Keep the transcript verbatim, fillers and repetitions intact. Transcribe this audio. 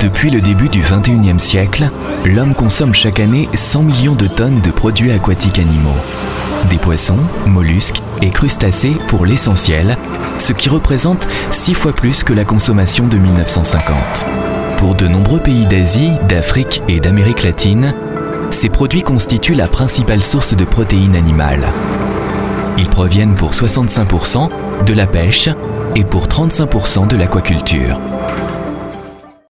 Depuis le début du vingt et unième siècle, l'homme consomme chaque année cent millions de tonnes de produits aquatiques animaux. Des poissons, mollusques et crustacés pour l'essentiel, ce qui représente six fois plus que la consommation de mille neuf cent cinquante. Pour de nombreux pays d'Asie, d'Afrique et d'Amérique latine, ces produits constituent la principale source de protéines animales. Ils proviennent pour soixante-cinq pour cent de la pêche et pour trente-cinq pour cent de l'aquaculture.